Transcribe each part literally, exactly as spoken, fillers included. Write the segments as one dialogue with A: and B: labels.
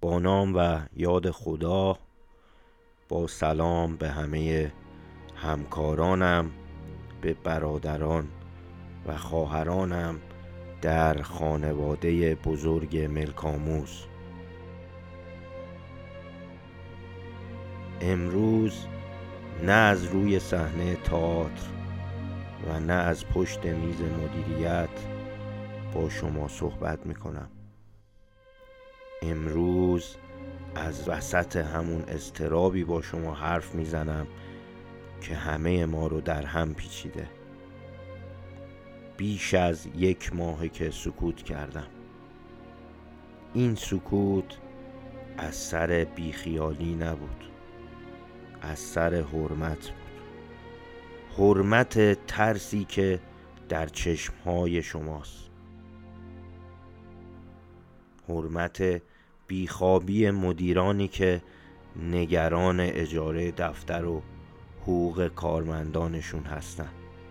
A: با نام و یاد خدا، با سلام به همه همکارانم، به برادران و خواهرانم در خانواده بزرگ ملک‌آموز. امروز نه از روی صحنه تئاتر و نه از پشت میز مدیریت با شما صحبت میکنم. امروز از وسط همون اضطرابی با شما حرف میزنم که همه ما رو در هم پیچیده. بیش از یک ماه که سکوت کردم. این سکوت از سر بیخیالی نبود، از سر حرمت بود. حرمت ترسی که در چشمهای شماست. حرمت بیخوابی مدیرانی که نگران اجاره دفتر و حقوق کارمندانشون هستن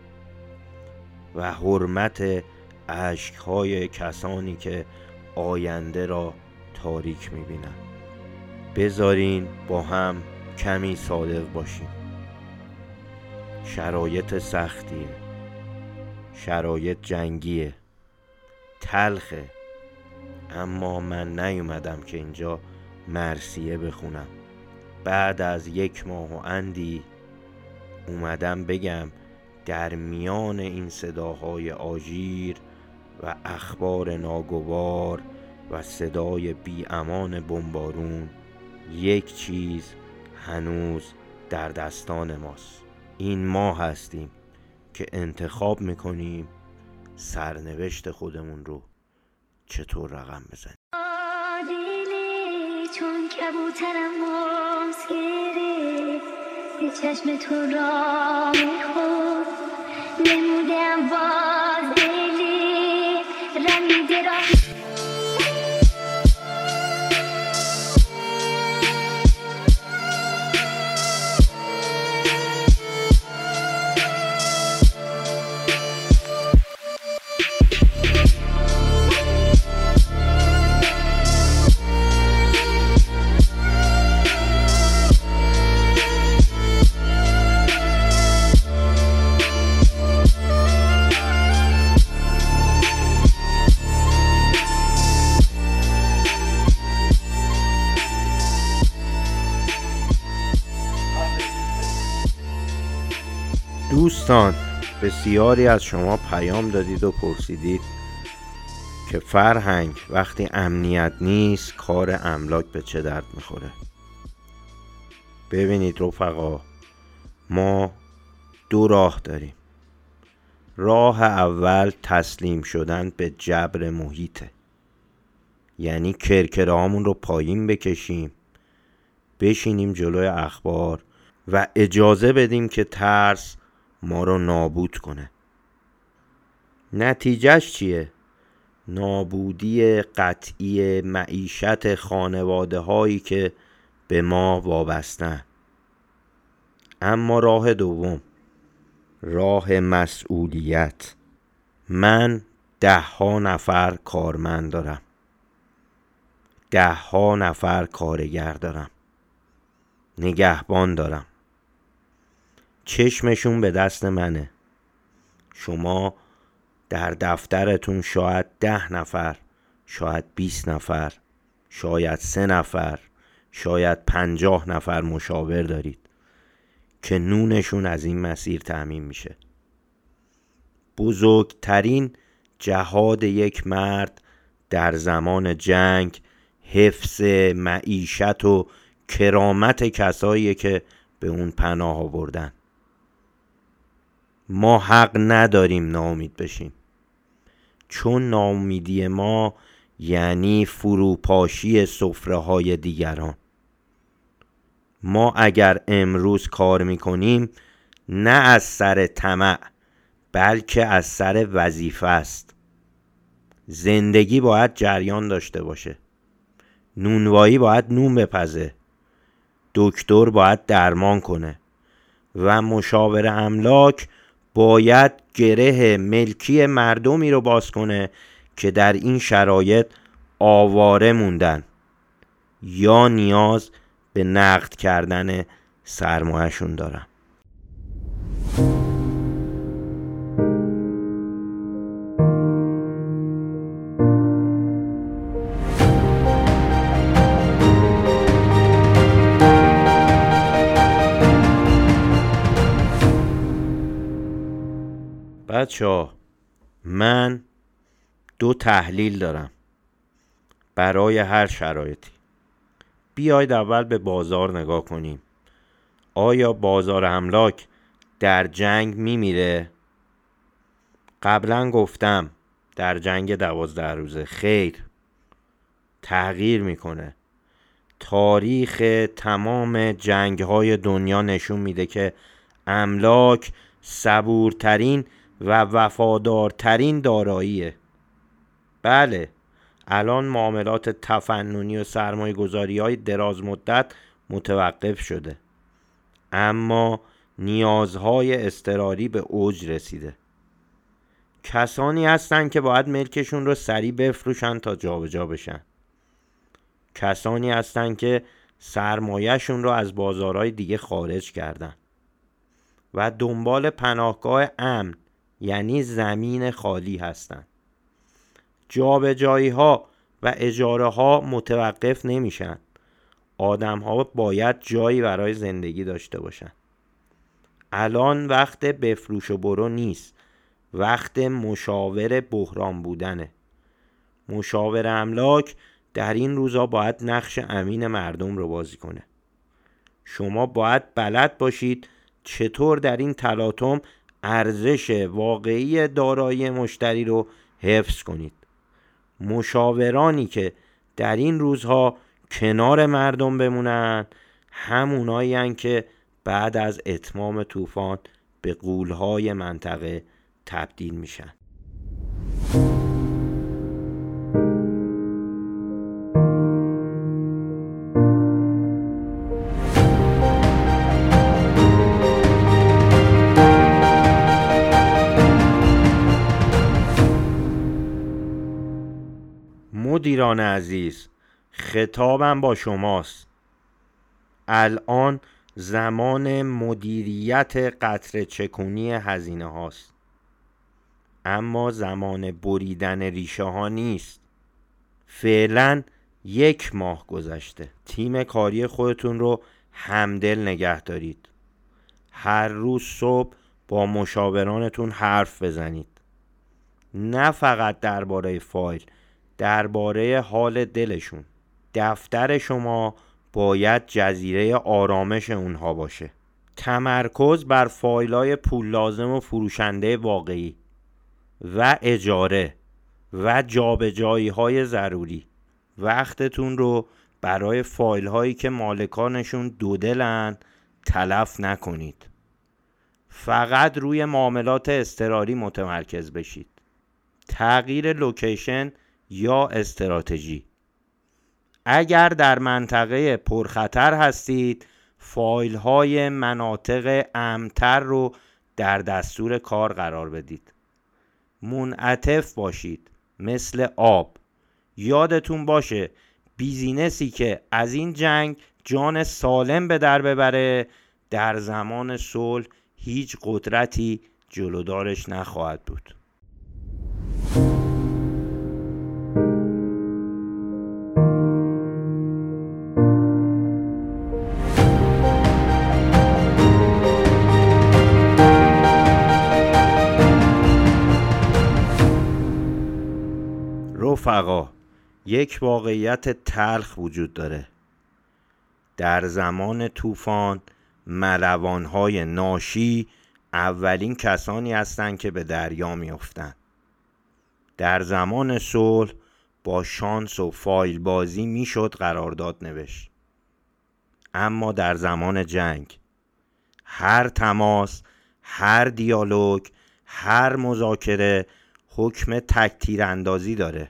A: و حرمت اشک‌های کسانی که آینده را تاریک می‌بینن. بذارین با هم کمی صادق باشیم. شرایط سختیه، شرایط جنگیه، تلخه، اما من نیومدم که اینجا مرثیه بخونم. بعد از یک ماه و اندی اومدم بگم در میان این صداهای آژیر و اخبار ناگوار و صدای بی امان بمبارون یک چیز هنوز در دستان ماست. این ما هستیم که انتخاب میکنیم سرنوشت خودمون رو چطور رقم بزنیم.
B: آدیلی چون کبوترم باز گرفت به چشم تو را میخورد نمودم باز دیلی رمیده را
A: دوستان، بسیاری از شما پیام دادید و پرسیدید که فرهنگ وقتی امنیت نیست کار املاک به چه درد میخوره. ببینید رفقا، ما دو راه داریم. راه اول تسلیم شدن به جبر محیطه، یعنی کرکره هامون رو پایین بکشیم، بشینیم جلوی اخبار و اجازه بدیم که ترس ما رو نابود کنه. نتیجهش چیه؟ نابودی قطعی معیشت خانواده هایی که به ما وابستن. اما راه دوم، راه مسئولیت. من ده ها نفر کارمند دارم، ده ها نفر کارگر دارم، نگهبان دارم. چشمشون به دست منه. شما در دفترتون شاید ده نفر، شاید بیست نفر، شاید سه نفر، شاید پنجاه نفر مشاور دارید که نونشون از این مسیر تأمین میشه. بزرگترین جهاد یک مرد در زمان جنگ حفظ معیشت و کرامت کسایی که به اون پناه آوردن. ما حق نداریم ناامید بشیم، چون ناامیدی ما یعنی فروپاشی سفره های دیگران. ما اگر امروز کار میکنیم نه از سر طمع بلکه از سر وظیفه است. زندگی باید جریان داشته باشه. نونوایی باید نون بپزه، دکتر باید درمان کنه و مشاور املاک باید گره ملکی مردمی رو باز کنه که در این شرایط آواره موندن یا نیاز به نقد کردن سرمایه‌شون دارن. بچه‌ها، من دو تحلیل دارم برای هر شرایطی. بیاید اول به بازار نگاه کنیم. آیا بازار املاک در جنگ میمیره؟ قبلا گفتم در جنگ دوازده روزه خیر، تغییر میکنه. تاریخ تمام جنگ های دنیا نشون میده که املاک صبورترین و وفادارترین داراییه. بله، الان معاملات تفننی و سرمایه گذاری های دراز مدت متوقف شده، اما نیازهای اضطراری به اوج رسیده. کسانی هستن که باید ملکشون رو سریع بفروشن تا جابجا بشن. کسانی هستن که سرمایه‌شون رو از بازارهای دیگه خارج کردن و دنبال پناهگاه امن، یعنی زمین خالی هستن. جابجایی ها و اجاره ها متوقف نمیشن. آدم ها باید جایی برای زندگی داشته باشن. الان وقت بفروش و برو نیست، وقت مشاور بحران بودنه. مشاور املاک در این روزا باید نقش امین مردم رو بازی کنه. شما باید بلد باشید چطور در این تلاطم ارزش واقعی دارایی مشتری رو حفظ کنید. مشاورانی که در این روزها کنار مردم بمونن همونایی هن که بعد از اتمام طوفان به غول‌های منطقه تبدیل میشن. مدیران عزیز، خطابم با شماست. الان زمان مدیریت قطره چکونی هزینه هاست، اما زمان بریدن ریشه ها نیست. فعلا یک ماه گذشته. تیم کاری خودتون رو همدل نگه دارید. هر روز صبح با مشاورانتون حرف بزنید، نه فقط درباره فایل، درباره حال دلشون. دفتر شما باید جزیره آرامش اونها باشه. تمرکز بر فایل‌های پول لازم و فروشنده واقعی و اجاره و جابجایی‌های ضروری. وقتتون رو برای فایل‌هایی که مالکانشون دودلن تلف نکنید. فقط روی معاملات اضطراری متمرکز بشید. تغییر لوکیشن یا استراتژی. اگر در منطقه پرخطر هستید، فایل های مناطق امن‌تر رو در دستور کار قرار بدید. منعطف باشید مثل آب. یادتون باشه بیزینسی که از این جنگ جان سالم به در ببره در زمان صلح هیچ قدرتی جلودارش نخواهد بود. رفقا، یک واقعیت تلخ وجود داره. در زمان طوفان ملوان‌های ناشی اولین کسانی هستند که به دریا میافتند. در زمان صلح با شانس و فایل بازی میشد قرارداد نوشت، اما در زمان جنگ هر تماس، هر دیالوگ، هر مذاکره حکم تک تیر اندازی داره.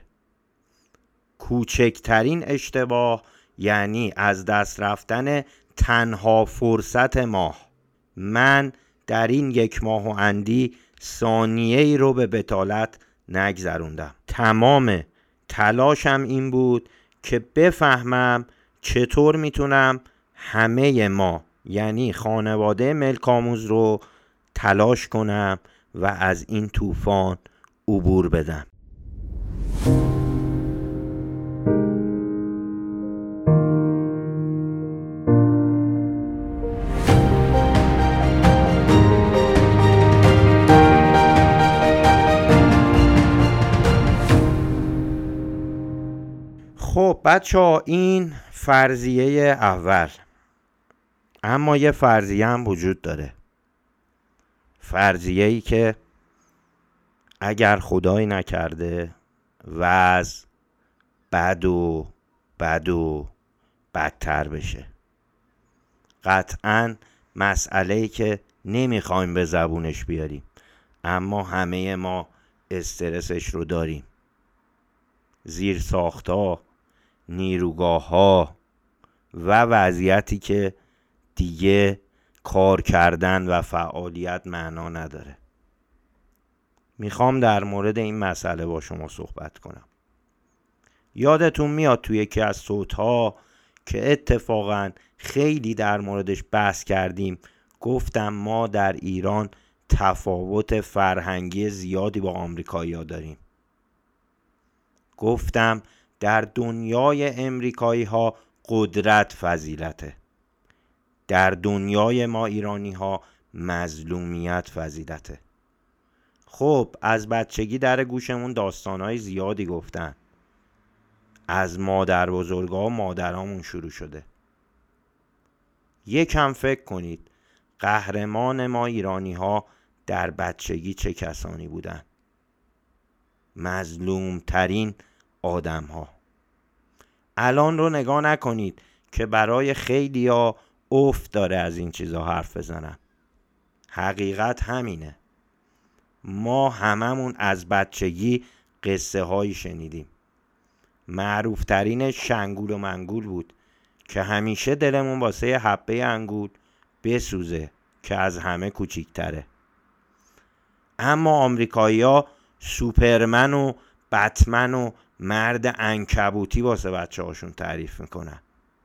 A: کوچکترین اشتباه یعنی از دست رفتن تنها فرصت ماه. من در این یک ماه و اندی ثانیه ای رو به بتالت نگذروندم. تمام تلاشم این بود که بفهمم چطور میتونم همه ما یعنی خانواده ملک‌آموز رو تلاش کنم و از این طوفان عبور بدم. خب بچه ها، این فرضیه اول. اما یه فرضیه هم وجود داره. فرضیه‌ای که اگر خدای نکرده وضع بد و بد و بدتر بشه، قطعاً مسئله‌ای که نمیخوایم به زبونش بیاریم اما همه ما استرسش رو داریم. زیر ساخت‌ها، نیروگاه‌ها و وضعیتی که دیگه کار کردن و فعالیت معنا نداره. میخوام در مورد این مسئله با شما صحبت کنم. یادتون میاد توی یکی از صوت‌ها که اتفاقاً خیلی در موردش بحث کردیم، گفتم ما در ایران تفاوت فرهنگی زیادی با آمریکایی‌ها داریم. گفتم در دنیای امریکایی‌ها قدرت فضیلته، در دنیای ما ایرانی‌ها مظلومیت فضیلته. خب از بچگی در گوشمون داستان‌های زیادی گفتن. از مادر بزرگا و مادرامون شروع شده. یکم فکر کنید قهرمان ما ایرانی‌ها در بچگی چه کسانی بودن؟ مظلوم ترین آدم ها. الان رو نگاه نکنید که برای خیلی ها افت داره از این چیزا حرف بزنن. حقیقت همینه. ما هممون از بچگی قصه هایی شنیدیم. معروف ترین شنگول و منگول بود که همیشه دلمون واسه حبه انگور بسوزه که از همه کوچیک‌تره. اما آمریکایی‌ها سوپرمن و بتمن و مرد عنکبوتی واسه بچه هاشون تعریف میکنن.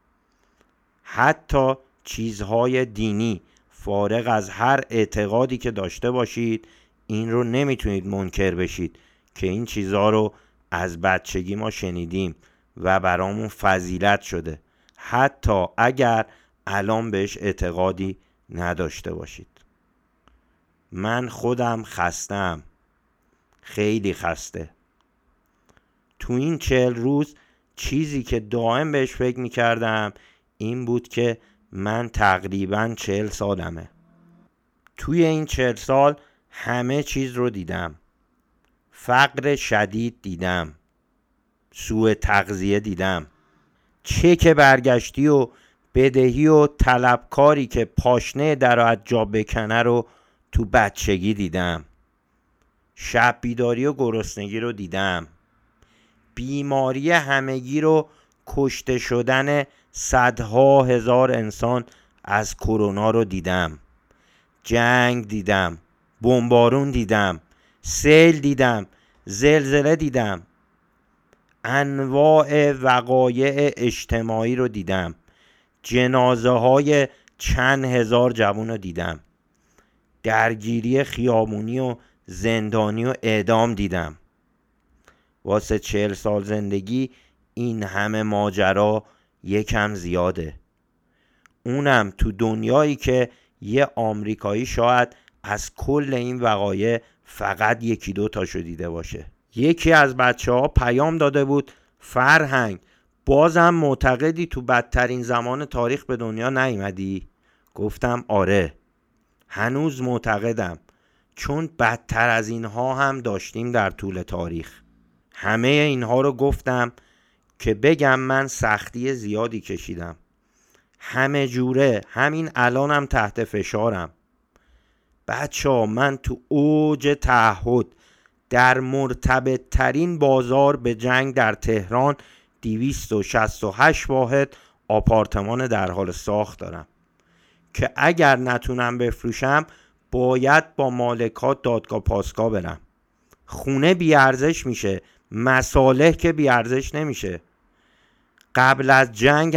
A: حتی چیزهای دینی، فارغ از هر اعتقادی که داشته باشید، این رو نمیتونید منکر بشید که این چیزها رو از بچگی ما شنیدیم و برامون فضیلت شده، حتی اگر الان بهش اعتقادی نداشته باشید. من خودم خستم، خیلی خسته. تو این چهل روز چیزی که دائم بهش فکر میکردم این بود که من تقریباً چهل سالمه. توی این چهل سال همه چیز رو دیدم. فقر شدید دیدم، سوء تغذیه دیدم، چک برگشتی و بدهی و طلبکاری که پاشنه در از جا بکنه رو تو بچگی دیدم. شب بیداری و گرسنگی رو دیدم. بیماری همگی رو، کشته شدن صدها هزار انسان از کرونا رو دیدم. جنگ دیدم، بمبارون دیدم، سیل دیدم، زلزله دیدم، انواع وقایع اجتماعی رو دیدم، جنازه های چند هزار جوان رو دیدم، درگیری خیابونی و زندانی و اعدام دیدم. واسه چهل سال زندگی این همه ماجرا یکم زیاده. اونم تو دنیایی که یه آمریکایی شاید از کل این وقایع فقط یکی دو تاشو دیده باشه. یکی از بچه ها پیام داده بود فرهنگ بازم معتقدی تو بدترین زمان تاریخ به دنیا نیومدی؟ گفتم آره، هنوز معتقدم، چون بدتر از اینها هم داشتیم در طول تاریخ. همه اینها رو گفتم که بگم من سختی زیادی کشیدم، همه جوره، همین الانم تحت فشارم. بچه ها من تو اوج تعهد در مرتبط ترین بازار به جنگ در تهران دویست و شصت و هشت واحد آپارتمان در حال ساخت دارم که اگر نتونم بفروشم باید با مالکات دادگاه پاسگاه برم. خونه بیارزش میشه، مصالح که بیارزش نمیشه. قبل از جنگم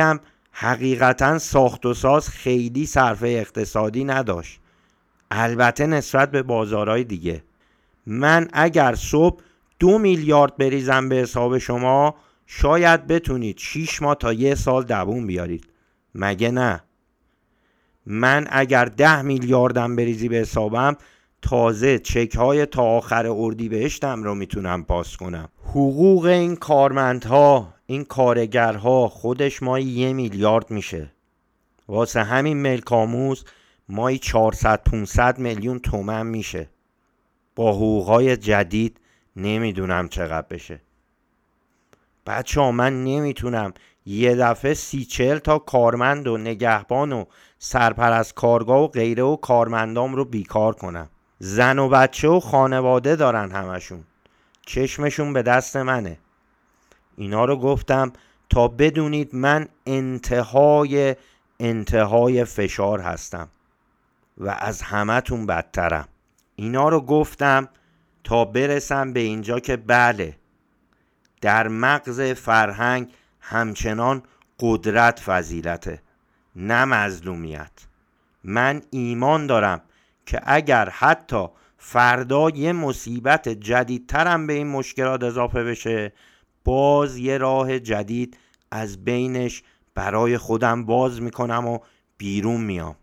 A: حقیقتا ساخت و ساز خیلی صرفه اقتصادی نداشت، البته نسبت به بازارهای دیگه. من اگر صبح دو میلیارد بریزم به حساب شما، شاید بتونید شیش ماه تا یه سال دووم بیارید، مگه نه؟ من اگر ده میلیاردم بریزی به حسابم، تازه چک های تا آخر اردیبهشتم رو میتونم پاس کنم. حقوق این کارمندها، این کارگرها خودش مایی یه میلیارد میشه. واسه همین ملک آموز مایی چهارصد پانصد میلیون تومن میشه. با حقوقهای جدید نمیدونم چقدر بشه. بچه ها من نمیتونم یه دفعه سی چهل تا کارمند و نگهبان و سرپرست کارگاه و غیره و کارمندام رو بیکار کنم. زن و بچه و خانواده دارن همشون، چشمشون به دست منه. اینا رو گفتم تا بدونید من انتهای انتهای فشار هستم و از همتون بدترم. اینا رو گفتم تا برسم به اینجا که بله، در مغز فرهنگ همچنان قدرت فضیلته، نه مظلومیت. من ایمان دارم که اگر حتی فردا یه مصیبت جدیدترم به این مشکلات اضافه بشه، باز یه راه جدید از بینش برای خودم باز میکنم و بیرون میام.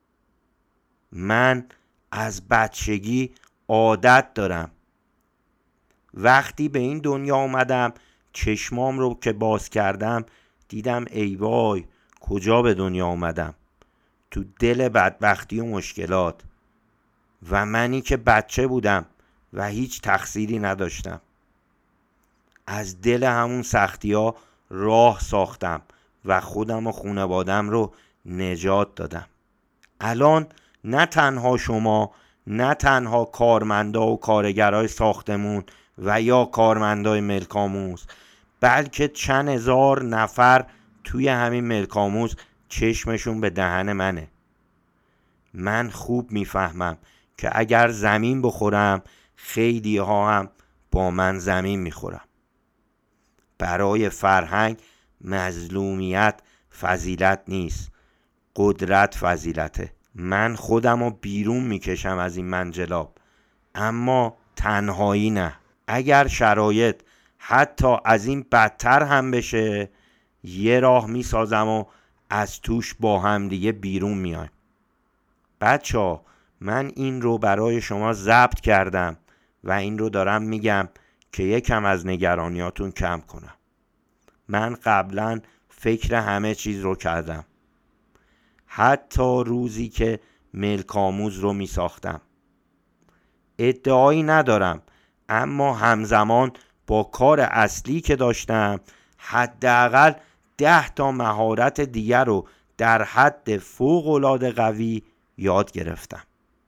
A: من از بچگی عادت دارم وقتی به این دنیا اومدم چشمام رو که باز کردم دیدم ای وای کجا به دنیا اومدم، تو دل بدبختی و مشکلات، و منی که بچه بودم و هیچ تقصیری نداشتم. از دل همون سختی ها راه ساختم و خودم و خانوادم رو نجات دادم. الان نه تنها شما، نه تنها کارمندا و کارگرای ساختمون و یا کارمندای ملک آموز، بلکه چند هزار نفر توی همین ملک آموز چشمشون به دهن منه. من خوب میفهمم که اگر زمین بخورم خیلی ها هم با من زمین میخورم. برای فرهنگ مظلومیت فضیلت نیست، قدرت فضیلته. من خودم رو بیرون میکشم از این منجلاب، اما تنهایی نه. اگر شرایط حتی از این بدتر هم بشه، یه راه میسازم و از توش با هم دیگه بیرون میایم. بچه ها من این رو برای شما ضبط کردم و این رو دارم میگم که یکم از نگرانیاتون کم کنم. من قبلا فکر همه چیز رو کردم، حتی روزی که ملک آموز رو می ساختم. ادعایی ندارم، اما همزمان با کار اصلی که داشتم حداقل ده تا مهارت دیگر رو در حد فوق‌العاده قوی یاد گرفتم.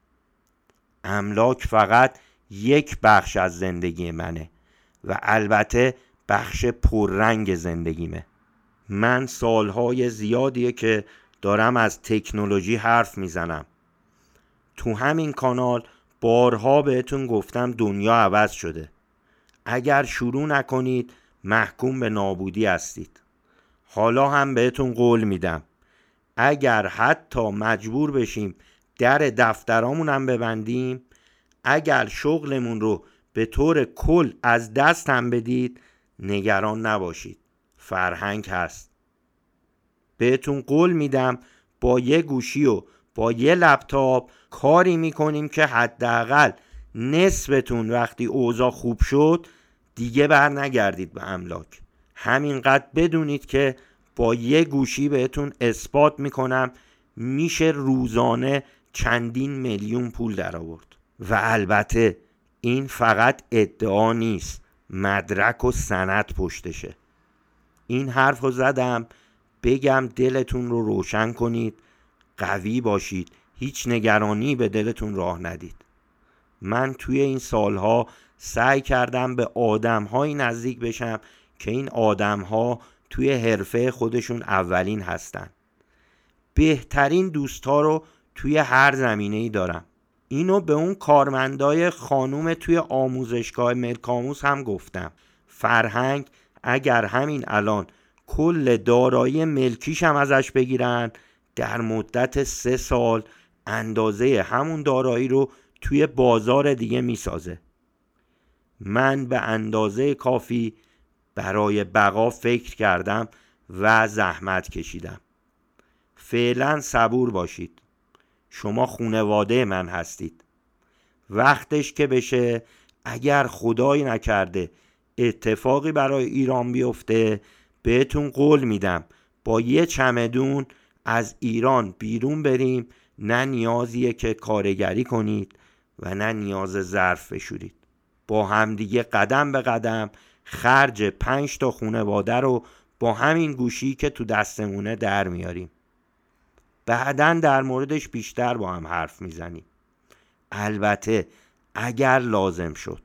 A: املاک فقط یک بخش از زندگی منه و البته بخش پررنگ زندگیمه. من سالهای زیادیه که دارم از تکنولوژی حرف میزنم. تو همین کانال بارها بهتون گفتم دنیا عوض شده. اگر شروع نکنید محکوم به نابودی هستید. حالا هم بهتون قول میدم اگر حتی مجبور بشیم در دفترامون هم ببندیم، اگر شغلمون رو به طور کل از دست هم بدید، نگران نباشید، فرهنگ هست. بهتون قول میدم با یه گوشی و با یه لپتاپ کاری میکنیم که حداقل نصفتون وقتی اوضاع خوب شد دیگه بر نگردید به املاک. همینقدر بدونید که با یه گوشی بهتون اثبات میکنم میشه روزانه چندین میلیون پول در آورد. و البته این فقط ادعا نیست، مدرک و سند پشتشه. این حرف رو زدم بگم دلتون رو روشن کنید، قوی باشید، هیچ نگرانی به دلتون راه ندید. من توی این سالها سعی کردم به آدم‌های نزدیک بشم که این آدم‌ها توی حرفه خودشون اولین هستن. بهترین دوستا رو توی هر زمینه‌ای دارم. اینو به اون کارمندای خانوم توی آموزشگاه ملک آموز هم گفتم. فرهنگ اگر همین الان کل دارایی ملکیش هم ازش بگیرن، در مدت سه سال اندازه همون دارایی رو توی بازار دیگه میسازه. من به اندازه کافی برای بقا فکر کردم و زحمت کشیدم. فعلا صبور باشید. شما خونواده من هستید. وقتش که بشه، اگر خدایی نکرده اتفاقی برای ایران بیفته، بهتون قول میدم با یه چمدون از ایران بیرون بریم. نه نیازیه که کارگری کنید و نه نیاز ظرف بشورید. با همدیگه قدم به قدم خرج پنج تا خونواده رو با همین گوشی که تو دستمونه در میاریم. بعداً در موردش بیشتر با هم حرف میزنیم. البته اگر لازم شد.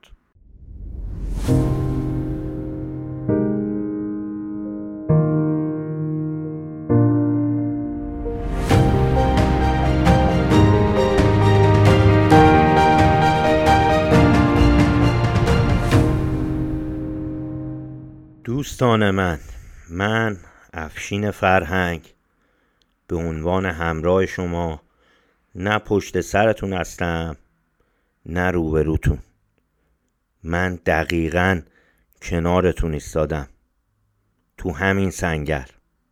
A: دوستان من، من افشین فرهنگ به عنوان همراه شما نه پشت سرتون هستم نه روبروتون. من دقیقاً کنارتون ایستادم تو همین سنگر.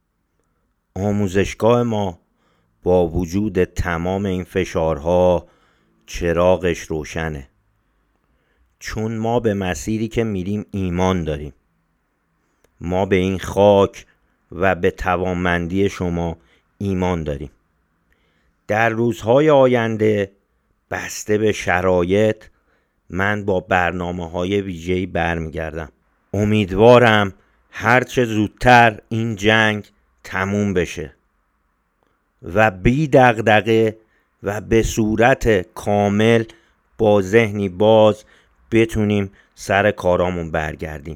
A: آموزشگاه ما با وجود تمام این فشارها چراغش روشنه، چون ما به مسیری که میریم ایمان داریم. ما به این خاک و به توانمندی شما ایمان داریم. در روزهای آینده بسته به شرایط من با برنامه‌های ویژه‌ای برمیگردم. امیدوارم هرچه زودتر این جنگ تموم بشه و بی دغدغه و به صورت کامل با ذهنی باز بتونیم سر کارامون برگردیم.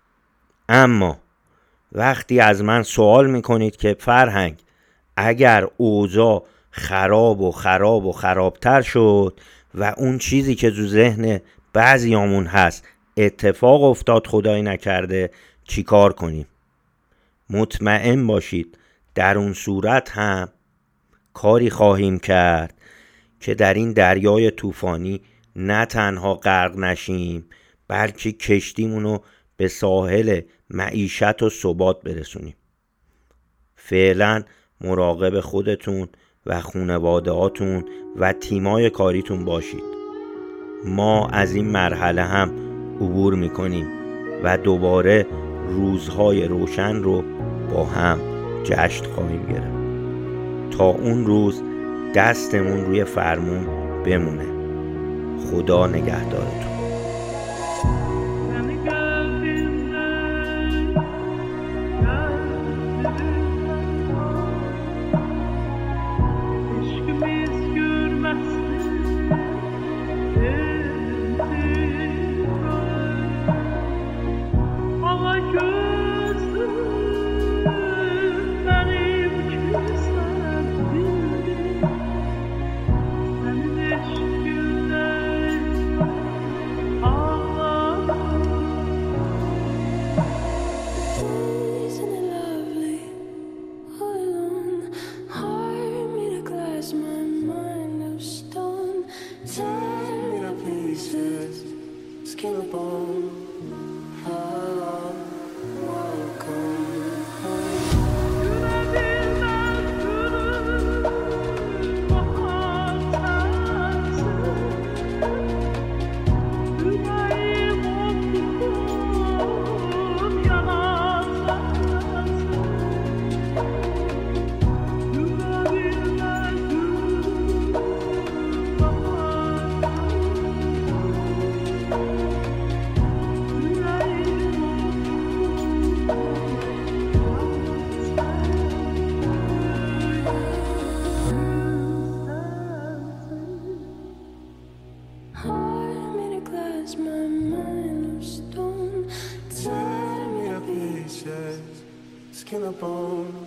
A: اما وقتی از من سوال میکنید که فرهنگ اگر اوضاع خراب و خراب و خرابتر شد و اون چیزی که تو ذهن بعضیامون هست اتفاق افتاد خدایی نکرده چی کار کنیم؟ مطمئن باشید در اون صورت هم کاری خواهیم کرد که در این دریای طوفانی نه تنها غرق نشیم، بلکه کشتیمونو به ساحل معیشت و ثبات برسونیم. فعلا مراقب خودتون و خانواده‌هاتون و تیمای کاریتون باشید. ما از این مرحله هم عبور میکنیم و دوباره روزهای روشن رو با هم جشن خواهیم گرفت. تا اون روز دستمون روی فرمون بمونه. خدا نگهدارتون.
C: Skin up on